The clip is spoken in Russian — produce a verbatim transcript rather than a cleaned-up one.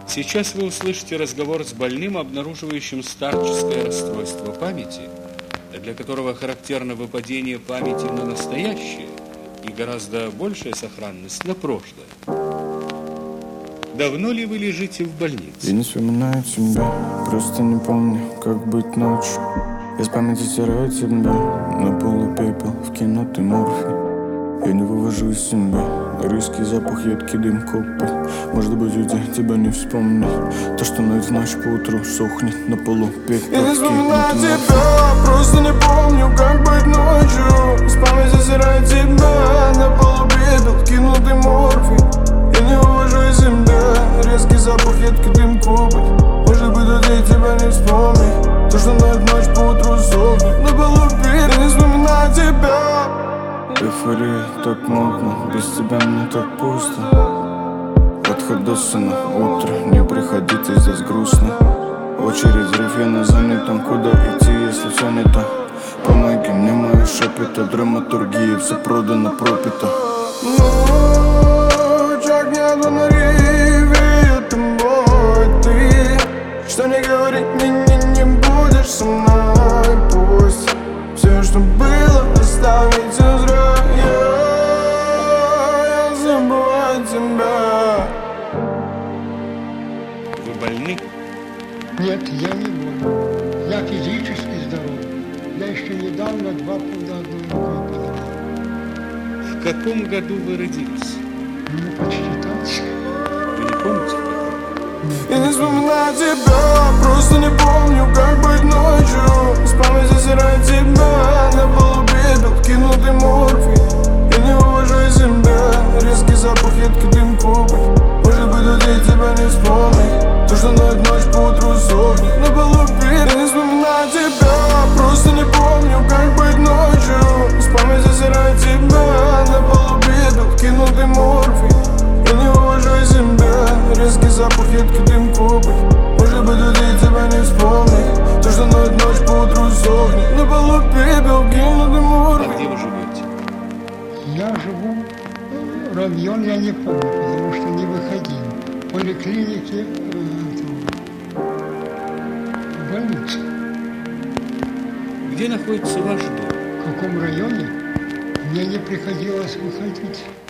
Сейчас вы услышите разговор с больным, обнаруживающим старческое расстройство памяти, для которого характерно выпадение памяти на настоящее и гораздо большая сохранность на прошлое. Давно ли вы лежите в больнице? Я не вспоминаю тебя, просто не помню, как быть ночью. Я с памяти стираю тебя, на полу пепел, вкинутый морфий. Я не вывожу из себя рыский запах, едкий дым, копоть. Может быть, уйти, тебя не вспомнить. То, что ночь в ночь поутру сохнет на полу пепел. Я не вспоминаю тебя, просто не помню, как быть ночью. С памяти стираю тебя, на полу пепел, вкинутый морфий. Я не вывожу из себя резкий запах, едкий дым, копоть. Может быть, уйти, тебя не вспомнить. То, что ночь в ночь поутру сохнет на полу пепел. Я не вспоминаю тебя. Эйфория так модно, без тебя мне так пусто. От Ходосона утро, не приходите, здесь грустно. Очередь, взрыв, я на занятом, куда идти, если все не то? Помоги мне, мои шепоты, драматургия, все продано, пропито. Ночь, огня на реве, это мой ты. Что не говори, не, не, не будешь со мной, пусть все, что было, оставить зря. Я, я забываю тебя. Вы больны? Нет, я не болен. Я физически здоров. Я еще недавно два пуда одной рукой подавал. В каком году вы родились? Ну, почти так. Вы не помните? Я не вспоминаю тебя, просто не помню, как быть ночью. С памяти стираю тебя, на полу пепел, вкинутый морфий. Я не вывожу из себя резкий запах, едкий дым, копоть. Может быть, уйти, тебя не вспомнить. То, что ночь в ночь поутру сохнет на полу пепел. Я не вспоминаю тебя, просто не помню, как быть ночью. С памяти стираю тебя, на полу пепел, вкинутый морфий. Я не вывожу из себя резкий запах, едкий дым, копоть. Может быть, уйти, тебя не вспомнить. То, что ночь в ночь поутру сохнет на полу пепел, вкинутый морфий. А где вы живете? Я живу, э, район я не помню, потому что не выходил. В поликлинике, э, в больнице. Где находится ваш дом? В каком районе мне не приходилось выходить.